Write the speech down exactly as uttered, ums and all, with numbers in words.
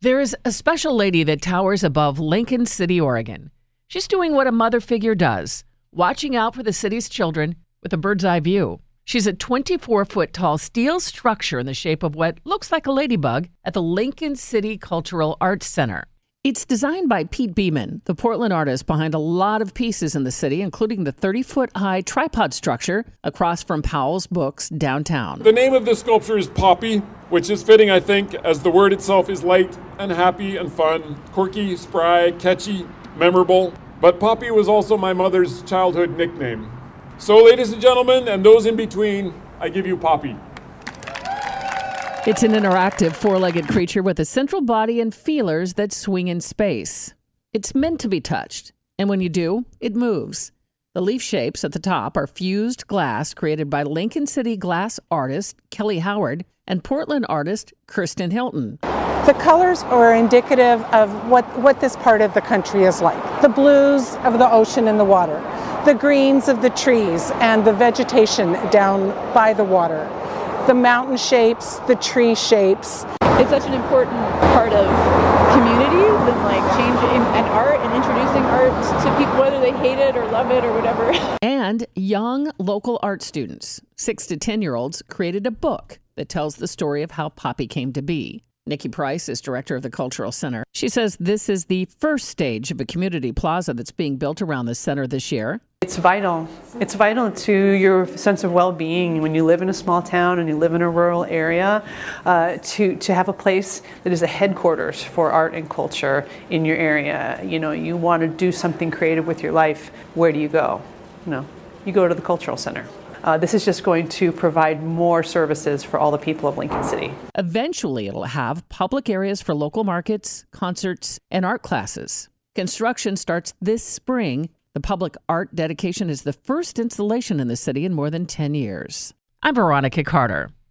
There is a special lady that towers above Lincoln City, Oregon. She's doing what a mother figure does, watching out for the city's children with a bird's eye view. She's a twenty-four foot tall steel structure in the shape of what looks like a ladybug at the Lincoln City Cultural Arts Center. It's designed by Pete Beeman, the Portland artist behind a lot of pieces in the city, including the thirty foot high tripod structure across from Powell's Books downtown. The name of this sculpture is Poppy, which is fitting, I think, as the word itself is light and happy and fun, quirky, spry, catchy, memorable. But Poppy was also my mother's childhood nickname. So, ladies and gentlemen, and those in between, I give you Poppy. It's an interactive four-legged creature with a central body and feelers that swing in space. It's meant to be touched, and when you do, it moves. The leaf shapes at the top are fused glass created by Lincoln City glass artist Kelly Howard and Portland artist Kirsten Hilton. The colors are indicative of what, what this part of the country is like. The blues of the ocean and the water, the greens of the trees and the vegetation down by the water, the mountain shapes, the tree shapes. It's such an important part of communities and like changing and art and introducing art to people, whether they hate it or love it or whatever. And young local art students, six to ten year olds, created a book that tells the story of how Poppy came to be. Nikki Price is director of the Cultural Center. She says this is the first stage of a community plaza that's being built around the center this year. It's vital. It's vital to your sense of well-being when you live in a small town and you live in a rural area, uh, to, to have a place that is a headquarters for art and culture in your area. You know, you want to do something creative with your life. Where do you go? You know, you go to the Cultural Center. Uh, this is just going to provide more services for all the people of Lincoln City. Eventually, it'll have public areas for local markets, concerts, and art classes. Construction starts this spring. The public art dedication is the first installation in the city in more than ten years. I'm Veronica Carter.